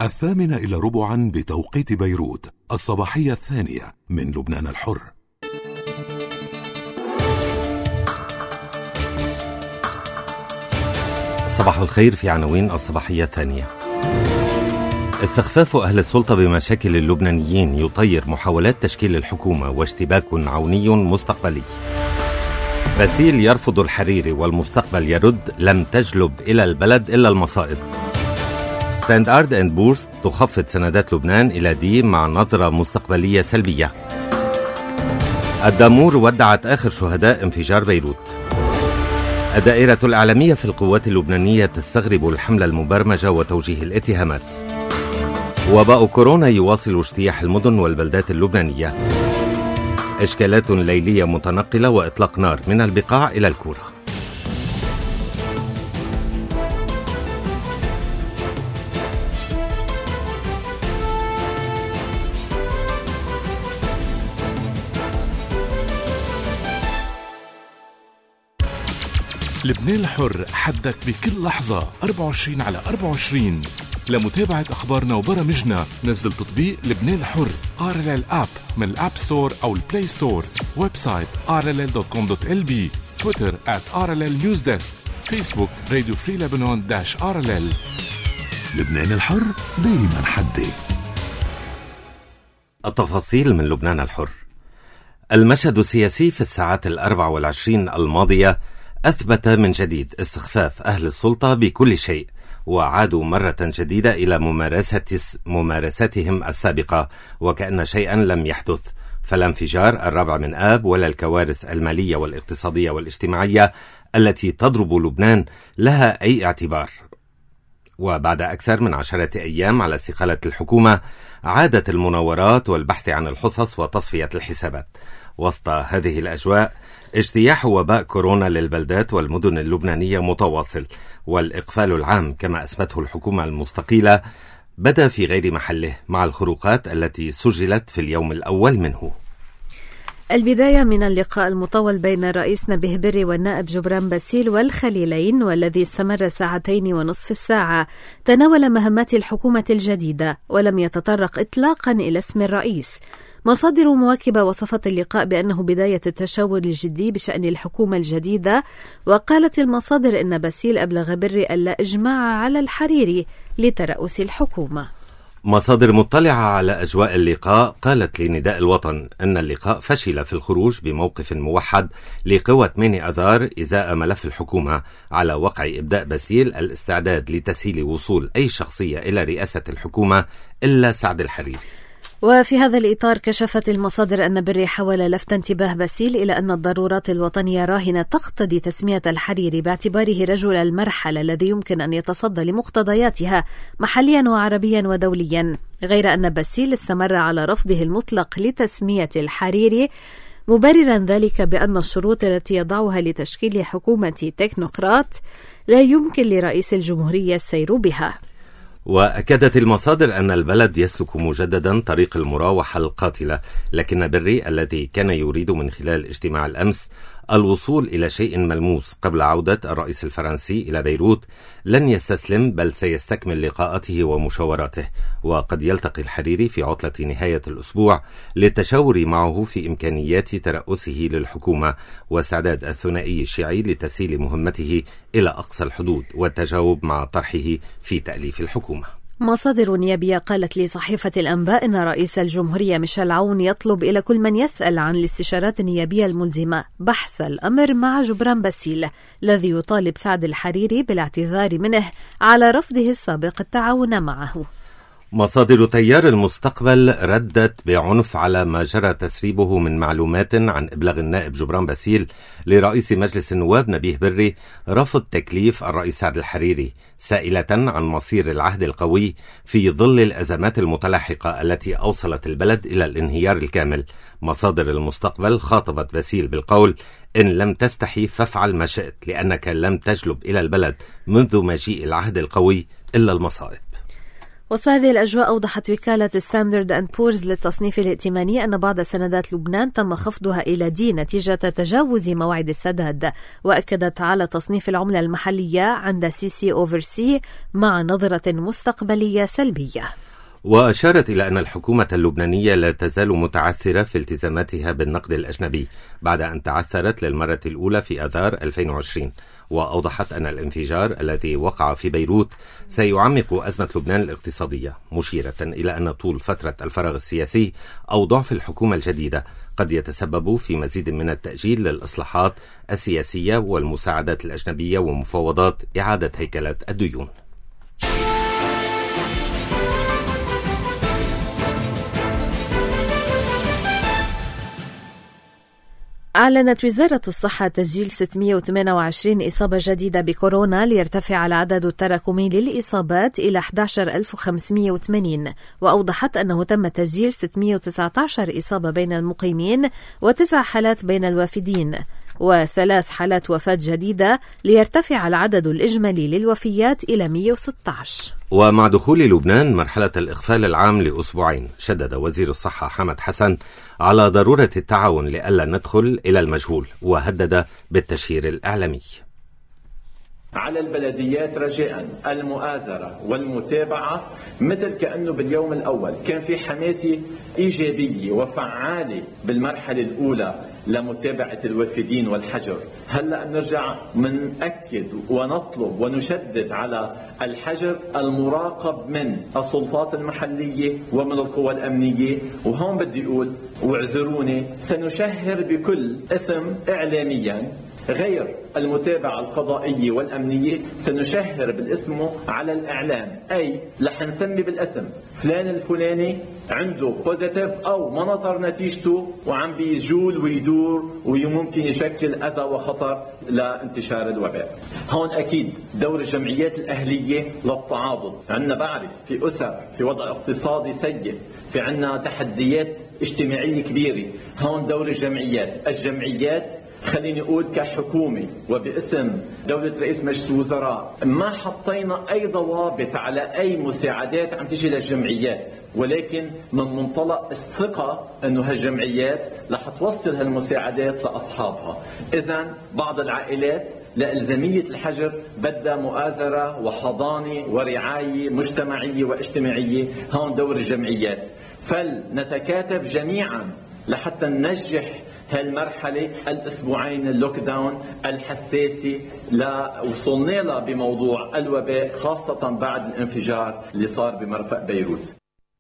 8:45 بتوقيت بيروت، الصباحية الثانية من لبنان الحر. صباح الخير. في عناوين الصباحية الثانية: استخفاف أهل السلطة بمشاكل اللبنانيين يطير محاولات تشكيل الحكومة واشتباك عوني مستقبلي. باسيل يرفض الحريري والمستقبل يرد لم تجلب إلى البلد إلا المصائب. ستاندارد أند بورس تخفض سندات لبنان إلى دي مع نظرة مستقبلية سلبية. الدامور ودعت آخر شهداء انفجار بيروت. الدائرة الإعلامية في القوات اللبنانية تستغرب الحملة المبرمجة وتوجيه الاتهامات. وباء كورونا يواصل اجتياح المدن والبلدات اللبنانية. إشكالات ليلية متنقلة وإطلاق نار من البقاع إلى الكورة. لبنان الحر، حدك بكل لحظة 24/24. لمتابعة أخبارنا وبرامجنا نزل تطبيق لبنان الحر RLL App من الأب ستور أو البلاي ستور. ويب سايت rll.com.lb. تويتر @RLL News Desk. فيسبوك راديو فري لبنان -RLL. لبنان الحر دايما حدي. التفاصيل من لبنان الحر. المشهد السياسي في الساعات 24 الماضية أثبت من جديد استخفاف أهل السلطة بكل شيء، وعادوا مرة جديدة إلى ممارساتهم السابقة وكأن شيئا لم يحدث. فلا انفجار 4 من آب ولا الكوارث المالية والاقتصادية والاجتماعية التي تضرب لبنان لها أي اعتبار. وبعد أكثر من 10 أيام على استقالة الحكومة عادت المناورات والبحث عن الحصص وتصفية الحسابات. وسط هذه الأجواء اجتياح وباء كورونا للبلدات والمدن اللبنانية متواصل، والإقفال العام كما أسمته الحكومة المستقيلة بدأ في غير محله مع الخروقات التي سجلت في اليوم الأول منه. البداية من اللقاء المطول بين الرئيس نبيه بري والنائب جبران باسيل والخليلين، والذي استمر 2.5 ساعة، تناول مهمات الحكومة الجديدة ولم يتطرق إطلاقا إلى اسم الرئيس. مصادر مواكبة وصفت اللقاء بأنه بداية التشاور الجدي بشأن الحكومة الجديدة، وقالت المصادر أن باسيل أبلغ بري ألا إجماع على الحريري لترأس الحكومة. مصادر مطلعة على أجواء اللقاء قالت لنداء الوطن أن اللقاء فشل في الخروج بموقف موحد لقوى 8 أذار إزاء ملف الحكومة، على وقع إبداء باسيل الاستعداد لتسهيل وصول أي شخصية إلى رئاسة الحكومة إلا سعد الحريري. وفي هذا الإطار كشفت المصادر أن بري حاول لفت انتباه باسيل إلى أن الضرورات الوطنية راهنة تقتضي تسمية الحريري باعتباره رجل المرحلة الذي يمكن أن يتصدى لمقتضياتها محليا وعربيا ودوليا، غير أن باسيل استمر على رفضه المطلق لتسمية الحريري، مبررا ذلك بأن الشروط التي يضعها لتشكيل حكومة تكنوقراط لا يمكن لرئيس الجمهورية السير بها. وأكدت المصادر أن البلد يسلك مجددا طريق المراوحة القاتلة، لكن بري الذي كان يريد من خلال اجتماع الأمس الوصول إلى شيء ملموس قبل عودة الرئيس الفرنسي إلى بيروت لن يستسلم، بل سيستكمل لقاءاته ومشاوراته. وقد يلتقي الحريري في عطلة نهاية الأسبوع للتشاور معه في إمكانيات ترأسه للحكومة واستعداد الثنائي الشيعي لتسهيل مهمته إلى أقصى الحدود والتجاوب مع طرحه في تأليف الحكومة. مصادر نيابية قالت لصحيفة الأنباء إن رئيس الجمهورية ميشيل عون يطلب إلى كل من يسأل عن الاستشارات النيابية الملزمة بحث الأمر مع جبران باسيل، الذي يطالب سعد الحريري بالاعتذار منه على رفضه السابق التعاون معه. مصادر تيار المستقبل ردت بعنف على ما جرى تسريبه من معلومات عن إبلاغ النائب جبران باسيل لرئيس مجلس النواب نبيه بري رفض تكليف الرئيس سعد الحريري، سائلة عن مصير العهد القوي في ظل الأزمات المتلاحقة التي أوصلت البلد إلى الانهيار الكامل. مصادر المستقبل خاطبت باسيل بالقول: إن لم تستحي فافعل ما شئت، لأنك لم تجلب إلى البلد منذ مجيء العهد القوي إلا المصائب. وسط هذه الأجواء أوضحت وكالة ستاندرد أند بورز للتصنيف الائتماني أن بعض سندات لبنان تم خفضها إلى D نتيجة تجاوز موعد السداد، وأكدت على تصنيف العملة المحلية عند CC/C مع نظرة مستقبلية سلبية. وأشارت إلى أن الحكومة اللبنانية لا تزال متعثرة في التزاماتها بالنقد الأجنبي بعد أن تعثرت للمرة الأولى في آذار 2020. وأوضحت أن الانفجار الذي وقع في بيروت سيعمق أزمة لبنان الاقتصادية، مشيرة إلى أن طول فترة الفراغ السياسي أو ضعف الحكومة الجديدة قد يتسبب في مزيد من التأجيل للإصلاحات السياسية والمساعدات الأجنبية ومفاوضات إعادة هيكلة الديون. أعلنت وزارة الصحة تسجيل 628 إصابة جديدة بكورونا ليرتفع العدد التراكمي للإصابات إلى 11580، وأوضحت أنه تم تسجيل 619 إصابة بين المقيمين و9 حالات بين الوافدين و3 حالات وفاة جديدة ليرتفع العدد الإجمالي للوفيات إلى 116. ومع دخول لبنان مرحلة الإقفال العام لأسبوعين، شدد وزير الصحة حمد حسن على ضرورة التعاون لئلا ندخل إلى المجهول، وهدد بالتشهير الإعلامي. على البلديات رجاء المؤازرة والمتابعة، مثل كأنه باليوم الأول كان في حماسة إيجابية وفعالة بالمرحلة الأولى لمتابعة الوافدين والحجر. هلأ نرجع منأكد ونطلب ونشدد على الحجر المراقب من السلطات المحلية ومن القوى الأمنية. وهون بدي أقول واعذروني، سنشهر بكل اسم إعلاميا غير المتابعة القضائية والأمنية، سنشهر بالاسم على الإعلام، أي رح نسمي بالاسم فلان الفلاني عنده بوزيتيف أو منطر نتيجته وعم بيجول ويدور وممكن يشكل أذى وخطر لانتشار الوباء. هون أكيد دور الجمعيات الأهلية للتعاضد. عندنا بعرف في أسر في وضع اقتصادي سيء، في عندنا تحديات اجتماعية كبيرة. هون دور الجمعيات خليني أقول كحكومة وباسم دولة رئيس مجلس الوزراء ما حطينا أي ضوابط على أي مساعدات عم تجي للجمعيات، ولكن من منطلق الثقة أنه هالجمعيات رح توصل هالمساعدات لأصحابها. إذن بعض العائلات لإلزامية الحجر بدها مؤازرة وحضانة ورعاية مجتمعية واجتماعية. هون دور الجمعيات، فلنتكاتف جميعا لحتى ننجح هالمرحلة الأسبوعين اللوك داون الحساسة وصلنا لها بموضوع الوباء، خاصة بعد الانفجار اللي صار بمرفأ بيروت.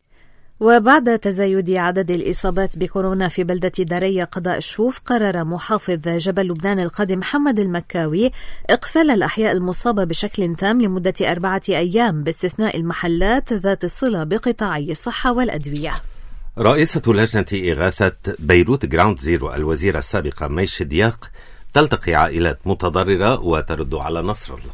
وبعد تزايد عدد الإصابات بكورونا في بلدة داريا قضاء الشوف، قرر محافظ جبل لبنان القادم محمد المكاوي إقفال الأحياء المصابة بشكل تام لمدة 4 أيام باستثناء المحلات ذات الصلة بقطاعي الصحة والأدوية. رئيسة لجنة إغاثة بيروت جراوند زيرو الوزيرة السابقة مي شدياق تلتقي عائلات متضررة وترد على نصر الله.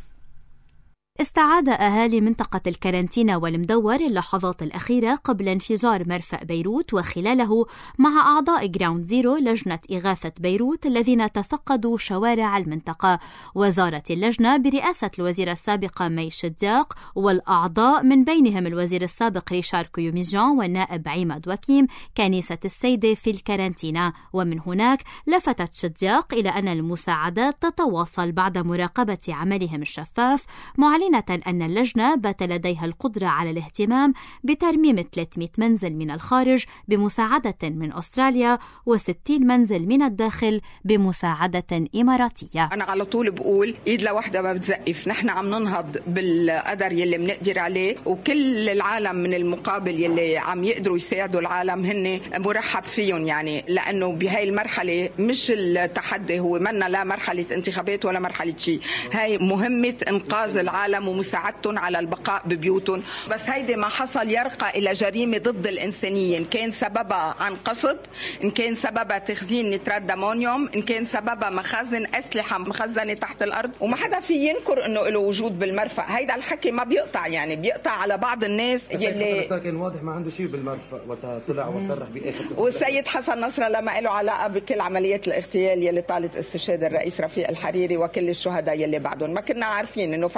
استعاد أهالي منطقة الكارنتينا والمدور اللحظات الأخيرة قبل انفجار مرفأ بيروت وخلاله مع أعضاء جراوند زيرو لجنة إغاثة بيروت الذين تفقدوا شوارع المنطقة. وزارت اللجنة برئاسة الوزيرة السابقة مي شدياق والأعضاء من بينهم الوزير السابق ريشار كيوميجان والنائب عماد وكيم كنيسة السيدة في الكارنتينا. ومن هناك لفتت شدياق إلى أن المساعدات تتواصل بعد مراقبة عملهم الشفاف، معلنة أن اللجنة بات لديها القدرة على الاهتمام بترميم 300 منزل من الخارج بمساعدة من أستراليا و60 منزل من الداخل بمساعدة إماراتية. أنا على طول بقول إيد لوحدة ما بتزقف، نحن عم ننهض بالقدر يلي بنقدر عليه، وكل العالم من المقابل يلي عم يقدروا يساعدوا العالم هن مرحب فيهم، يعني لأنه بهاي المرحلة مش التحدي هو منا لا مرحلة انتخابات ولا مرحلة شيء، هاي مهمة إنقاذ العالم ومساعدتهم على البقاء ببيوتهم. بس هيدي ما حصل يرقى إلى جريمة ضد الإنسانية، إن كان سببها عن قصد، إن كان سببها تخزين نترات دامونيوم، إن كان سببها مخازن أسلحة مخزنة تحت الأرض، وما حدا في ينكر إنه له وجود بالمرفأ. هيدا الحكي ما بيقطع، يعني بيقطع على بعض الناس يلي كان واضح ما عنده شيء بالمرفأ وطلع وصرح بآخر. والسيد حسن نصر الله ما له علاقة بكل عمليات الاغتيال يلي طالت استشهاد الرئيس رفيق الحريري وكل الشهداء يلي بعدهم. ما كنا عارفين إنه في حالة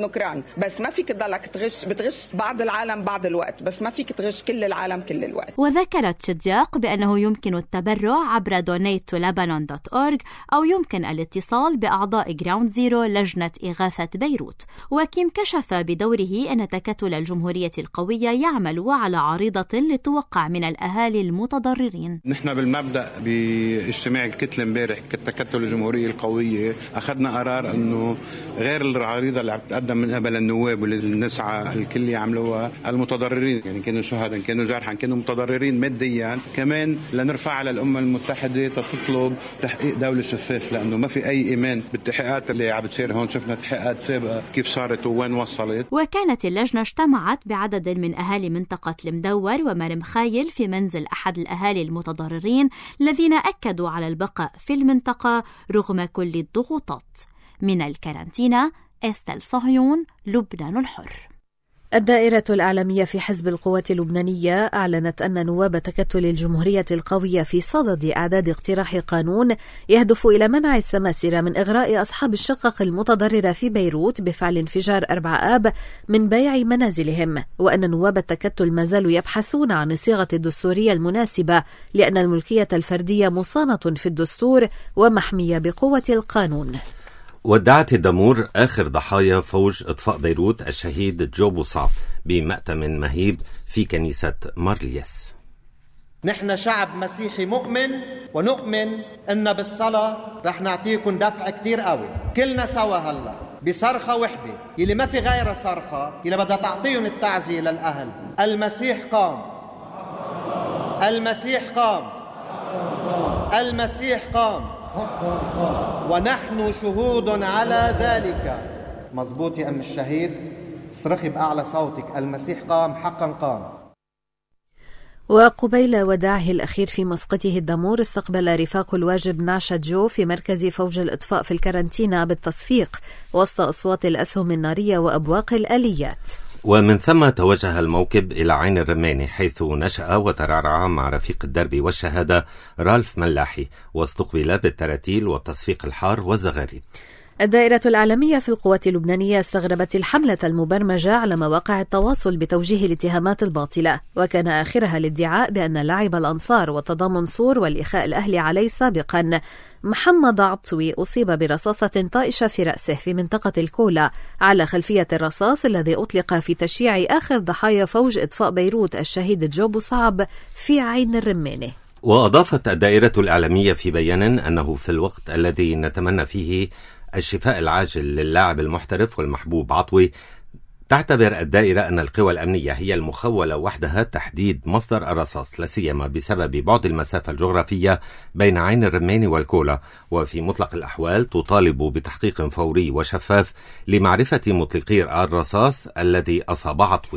نكران، بس ما فيك تضلك تغش، بتغش بعض العالم بعض الوقت، بس ما فيك تغش كل العالم كل الوقت. وذكرت شدياق بأنه يمكن التبرع عبر donate2lebanon.org أو يمكن الاتصال بأعضاء جراوند زيرو لجنة إغاثة بيروت. وكيم كشف بدوره أن تكتل الجمهورية القوية يعمل على عريضة لتوقع من الأهالي المتضررين. نحن بالمبدأ باجتماع الكتلة امبارح كتكتل الجمهورية القوية أخذنا قرار أنه غير العريضة اللي عم تقدم من قبل النواب واللي نسعى الكل يعملوها المتضررين، يعني كانوا شهداء كانوا جرحى كانوا متضررين ماديا، كمان لنرفع على الأمة المتحدة تطلب تحقيق دولة شفاف، لأنه ما في أي إيمان بالتحقيقات اللي عم بتصير هون. شفنا تحقيقات سابقة كيف صارت وين وصلت. وكانت اللجنة اجتمعت بعدد من أهالي منطقة المدور ومرم خايل في منزل أحد الأهالي المتضررين الذين أكدوا على البقاء في المنطقة رغم كل الضغوطات. من الكارنتينا استل صهيون، لبنان الحر. الدائرة الإعلامية في حزب القوات اللبنانية أعلنت أن نواب تكتل الجمهورية القوية في صدد إعداد اقتراح قانون يهدف إلى منع السماسرة من إغراء أصحاب الشقق المتضررة في بيروت بفعل انفجار 4 آب من بيع منازلهم، وأن نواب التكتل ما زالوا يبحثون عن الصيغة الدستورية المناسبة لأن الملكية الفردية مصانة في الدستور ومحمية بقوة القانون. ودعت الدمور آخر ضحايا فوج إطفاء بيروت الشهيد جو بوصعب بمأتم مهيب في كنيسة مارليس. نحن شعب مسيحي مؤمن، ونؤمن إن بالصلاة رح نعطيكم دفع كتير قوي كلنا سوا هلا بصرخة وحدة يلي ما في غير صرخة يلي بدها تعطيهم التعزية للأهل. المسيح قام، المسيح قام، المسيح قام، ونحن شهود على ذلك. مزبوط يا أم الشهيد، صرخي بأعلى صوتك، المسيح قام، حقا قام. وقبيل وداعه الأخير في مسقطه الدمور استقبل رفاق الواجب نعشة جو في مركز فوج الإطفاء في الكارنتينا بالتصفيق وسط أصوات الأسهم النارية وأبواق الآليات. ومن ثم توجه الموكب إلى عين الرماني حيث نشأ وترعرع مع رفيق الدرب والشهادة رالف ملاحي، واستقبل بالتراتيل والتصفيق الحار والزغاريد. الدائرة الإعلامية في القوات اللبنانية استغربت الحملة المبرمجة على مواقع التواصل بتوجيه الاتهامات الباطلة، وكان آخرها الادعاء بأن لاعب الأنصار وتضامن صور والإخاء الأهلي عليه سابقا محمد عطوي أصيب برصاصة طائشة في رأسه في منطقة الكولا على خلفية الرصاص الذي أطلق في تشييع آخر ضحايا فوج إطفاء بيروت الشهيد جو بوصعب في عين الرماني. وأضافت الدائرة الإعلامية في بيان أنه في الوقت الذي نتمنى فيه الشفاء العاجل للاعب المحترف والمحبوب عطوي، تعتبر الدائرة أن القوى الأمنية هي المخولة وحدها تحديد مصدر الرصاص، لاسيما بسبب بعد المسافة الجغرافية بين عين الرماني والكولا، وفي مطلق الأحوال تطالب بتحقيق فوري وشفاف لمعرفة مطلقي الرصاص الذي أصاب عطوي.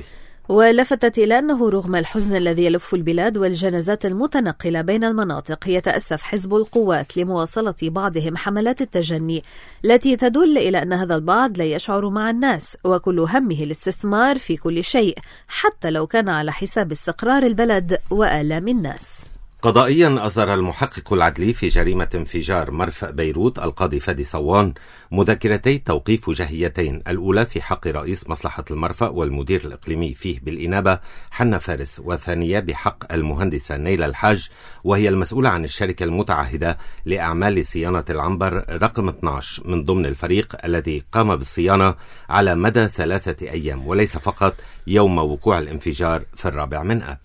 ولفتت إلى أنه رغم الحزن الذي يلف البلاد والجنازات المتنقلة بين المناطق، يتأسف حزب القوات لمواصلة بعضهم حملات التجني التي تدل إلى أن هذا البعض لا يشعر مع الناس وكل همه الاستثمار في كل شيء حتى لو كان على حساب استقرار البلد وآلام الناس. قضائيا أصدر المحقق العدلي في جريمة انفجار مرفأ بيروت القاضي فادي صوان مذكرتي توقيف جهيتين، الأولى في حق رئيس مصلحة المرفأ والمدير الإقليمي فيه بالإنابة حنا فارس، والثانية بحق المهندسة نيلة الحاج وهي المسؤولة عن الشركة المتعهدة لأعمال صيانة العنبر رقم 12 من ضمن الفريق الذي قام بالصيانة على مدى 3 أيام وليس فقط يوم وقوع الانفجار في 4 آب.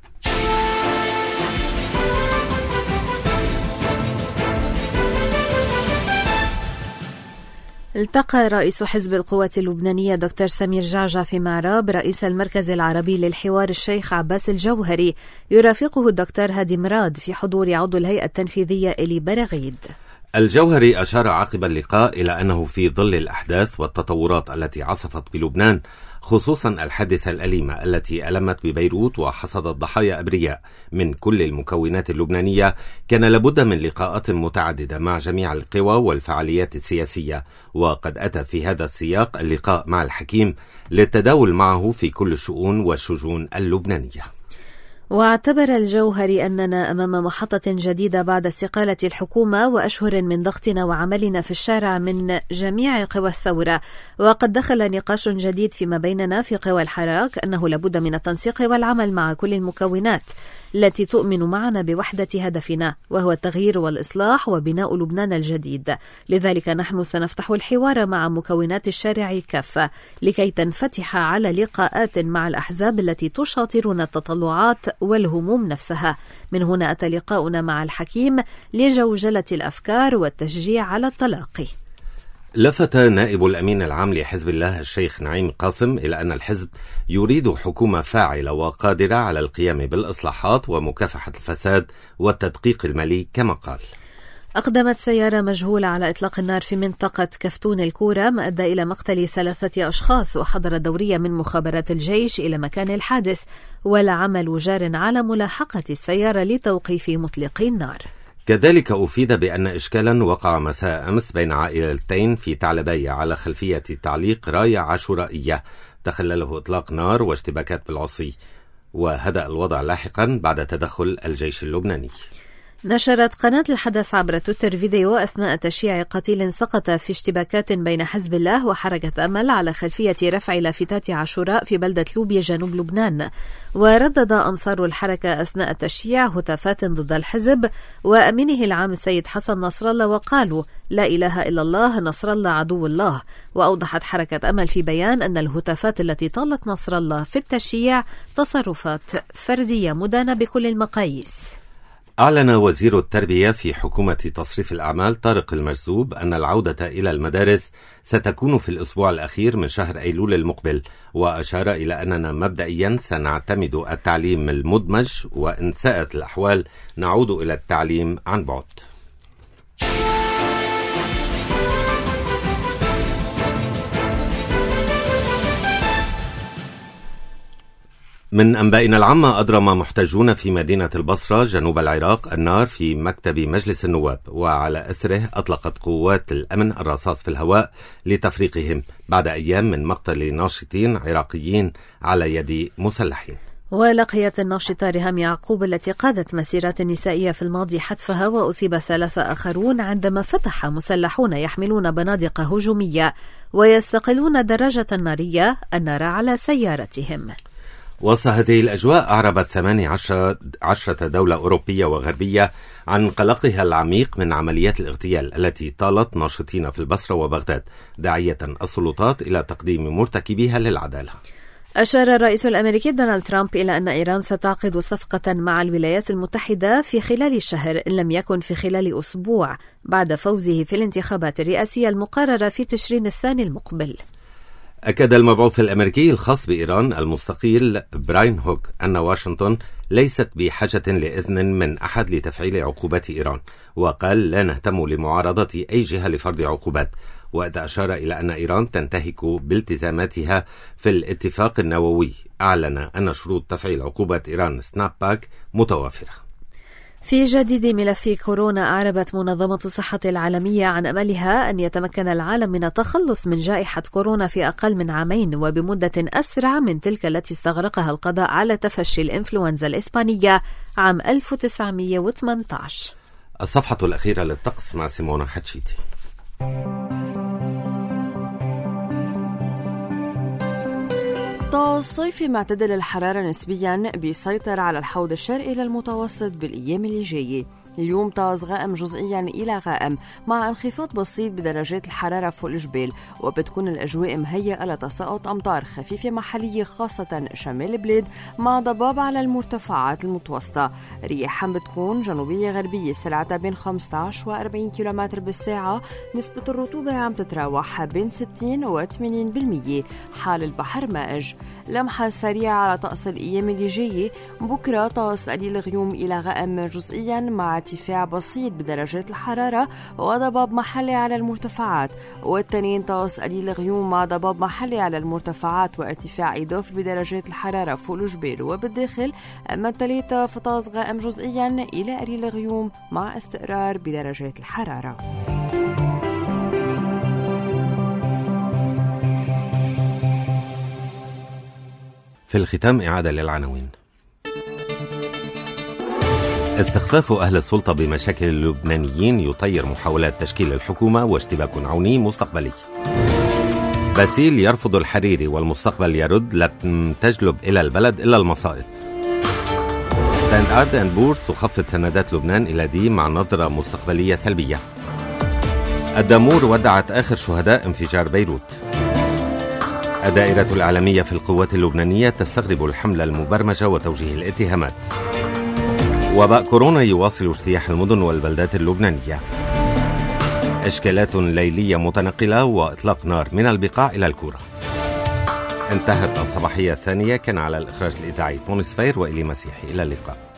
التقى رئيس حزب القوات اللبنانية دكتور سمير جعجع في معراب رئيس المركز العربي للحوار الشيخ عباس الجوهري، يرافقه الدكتور هادي مراد في حضور عضو الهيئة التنفيذية إلي برغيد. الجوهري أشار عقب اللقاء إلى أنه في ظل الأحداث والتطورات التي عصفت بلبنان، خصوصا الحادثة الأليمة التي ألمت ببيروت وحصدت ضحايا أبرياء من كل المكونات اللبنانية، كان لابد من لقاءات متعددة مع جميع القوى والفعاليات السياسية، وقد أتى في هذا السياق اللقاء مع الحكيم للتداول معه في كل الشؤون والشجون اللبنانية. واعتبر الجوهري أننا أمام محطة جديدة بعد استقالة الحكومة وأشهر من ضغطنا وعملنا في الشارع من جميع قوى الثورة، وقد دخل نقاش جديد فيما بيننا في قوى الحراك أنه لابد من التنسيق والعمل مع كل المكونات التي تؤمن معنا بوحدة هدفنا، وهو التغيير والإصلاح وبناء لبنان الجديد. لذلك نحن سنفتح الحوار مع مكونات الشارع كافة لكي تنفتح على لقاءات مع الأحزاب التي تشاطرنا التطلعات والهموم نفسها. من هنا أتى لقاؤنا مع الحكيم لجوجلة الأفكار والتشجيع على التلاقي. لفت نائب الأمين العام لحزب الله الشيخ نعيم قاسم إلى أن الحزب يريد حكومة فاعلة وقادرة على القيام بالإصلاحات ومكافحة الفساد والتدقيق المالي كما قال. أقدمت سيارة مجهولة على إطلاق النار في منطقة كفتون الكورة ما أدى إلى مقتل 3 أشخاص، وحضر دورية من مخابرات الجيش إلى مكان الحادث، والعمل جار على ملاحقة السيارة لتوقيف مطلقي النار. كذلك أفيد بأن إشكالا وقع مساء أمس بين عائلتين في تعلبية على خلفية تعليق راية عاشورائية تخلله إطلاق نار واشتباكات بالعصي، وهدأ الوضع لاحقا بعد تدخل الجيش اللبناني. نشرت قناة الحدث عبر تويتر فيديو أثناء تشييع قتيل سقط في اشتباكات بين حزب الله وحركة أمل على خلفية رفع لافتات عاشوراء في بلدة لوبيا جنوب لبنان. وردد أنصار الحركة أثناء التشييع هتافات ضد الحزب وأمينه العام السيد حسن نصر الله، وقالوا لا إله إلا الله، نصر الله عدو الله. وأوضحت حركة أمل في بيان أن الهتافات التي طالت نصر الله في التشييع تصرفات فردية مدانة بكل المقاييس. أعلن وزير التربية في حكومة تصريف الأعمال طارق المجذوب أن العودة إلى المدارس ستكون في الأسبوع الأخير من شهر أيلول المقبل، وأشار إلى أننا مبدئيا سنعتمد التعليم المدمج، وإن ساءت الأحوال نعود إلى التعليم عن بعد. من أنبائنا العامة، أضرم محتجون في مدينة البصرة جنوب العراق النار في مكتب مجلس النواب، وعلى أثره أطلقت قوات الأمن الرصاص في الهواء لتفريقهم بعد أيام من مقتل ناشطين عراقيين على يد مسلحين. ولقيت الناشطة ريهام يعقوب التي قادت مسيرات نسائية في الماضي حتفها، وأصيب 3 آخرون عندما فتح مسلحون يحملون بنادق هجومية ويستقلون دراجة نارية النار على سيارتهم. وسط هذه الأجواء أعربت 18 دولة أوروبية وغربية عن قلقها العميق من عمليات الاغتيال التي طالت ناشطين في البصرة وبغداد، داعية السلطات إلى تقديم مرتكبيها للعدالة. أشار الرئيس الأمريكي دونالد ترامب إلى أن إيران ستعقد صفقة مع الولايات المتحدة في خلال شهر إن لم يكن في خلال أسبوع بعد فوزه في الانتخابات الرئاسية المقررة في تشرين الثاني المقبل. أكد المبعوث الأمريكي الخاص بإيران المستقيل براين هوك أن واشنطن ليست بحاجة لإذن من أحد لتفعيل عقوبات إيران، وقال لا نهتم لمعارضة أي جهة لفرض عقوبات، وإذ أشار إلى أن إيران تنتهك بالتزاماتها في الاتفاق النووي. أعلن أن شروط تفعيل عقوبات إيران سناب باك متوافرة. في جديد ملف كورونا، أعربت منظمة الصحة العالمية عن أملها أن يتمكن العالم من التخلص من جائحة كورونا في أقل من 2 عام وبمدة أسرع من تلك التي استغرقها القضاء على تفشي الإنفلونزا الإسبانية عام 1918. الصفحة الأخيرة للطقس مع سيمونا حتشيتي. طقس صيفي معتدل الحرارة نسبيا بيسيطر على الحوض الشرقي للمتوسط بالأيام اللي جاية. اليوم طقس غائم جزئيا إلى غائم مع انخفاض بسيط بدرجات الحرارة فوق الجبال، وبتكون الأجواء مهيئة لتساقط أمطار خفيفة محلية خاصة شمال البلاد مع ضباب على المرتفعات المتوسطة. رياح بتكون جنوبية غربية سرعتها بين 15 و 40 كيلومتر بالساعة. نسبة الرطوبة عم تتراوح بين 60 و 80%. حال البحر مائج. لمحة سريعة على طقس الأيام اللي جاية. بكرة طقس قليل غيوم إلى غائم جزئيا مع ارتفاع بسيط بدرجات الحرارة وضباب محلي على المرتفعات، والتنين طقس قليل غيوم مع ضباب محلي على المرتفعات وارتفاع إضافي بدرجات الحرارة فوق الجبال وبالداخل. أما الثلاثة فطقس غائم جزئيا إلى قليل غيوم مع استقرار بدرجات الحرارة. في الختام إعادة للعناوين. استخفاف أهل السلطة بمشاكل اللبنانيين يطير محاولات تشكيل الحكومة واشتباك عوني مستقبلي. باسيل يرفض الحريري والمستقبل يرد لم تجلب إلى البلد إلا المصائب. ستاندرد أند بورس تخفض سندات لبنان إلى دي مع نظرة مستقبلية سلبية. الدامور ودعت آخر شهداء انفجار بيروت. الدائرة الإعلامية في القوات اللبنانية تستغرب الحملة المبرمجة وتوجيه الاتهامات. وباء كورونا يواصل اجتياح المدن والبلدات اللبنانية. إشكالات ليلية متنقلة وإطلاق نار من البقاع إلى الكورة. انتهت الصباحية الثانية. كان على الإخراج الإذاعي تونس فاير وإلي مسيحي. إلى اللقاء.